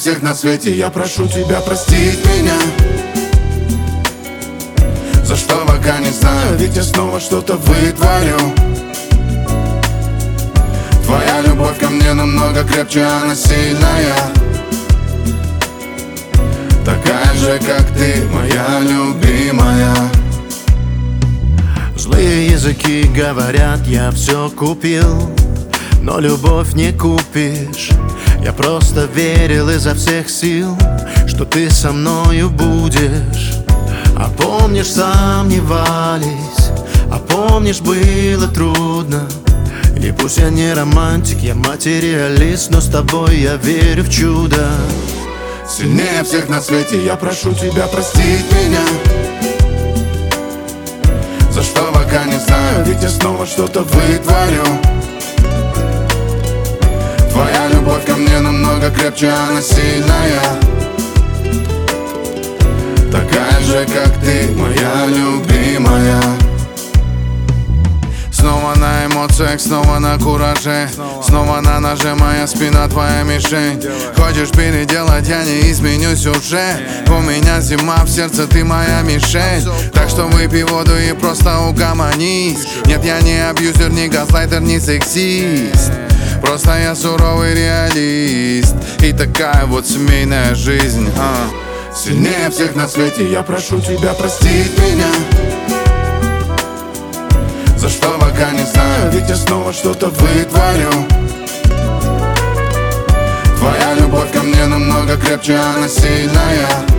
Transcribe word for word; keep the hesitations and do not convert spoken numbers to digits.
всех на свете я прошу тебя простить меня, за что пока не знаю, ведь я снова что-то вытворю. Твоя любовь ко мне намного крепче, она сильная, такая же, как ты, моя любимая. Злые языки говорят, я все купил, но любовь не купишь. Я просто верил изо всех сил, что ты со мною будешь. А помнишь, сомневались, а помнишь, было трудно. И пусть я не романтик, я материалист, но с тобой я верю в чудо. Сильнее всех на свете я прошу тебя простить меня, за что пока не знаю, ведь я снова что-то вытворю. Твоя любовь ко мне намного крепче, она сильная, такая же, как ты, моя любимая. Снова на эмоциях, снова на кураже, снова на ноже, моя спина твоя мишень. Хочешь переделать, я не изменюсь уже. У меня зима в сердце, ты моя мишень. Так что выпей воду и просто угомонись. Нет, я не абьюзер, не газлайтер, не сексист. Просто я суровый реалист. И такая вот семейная жизнь, а. Сильнее всех на свете я прошу тебя простить меня, за что пока не знаю, ведь я снова что-то вытворю. Твоя любовь ко мне намного крепче, она сильная,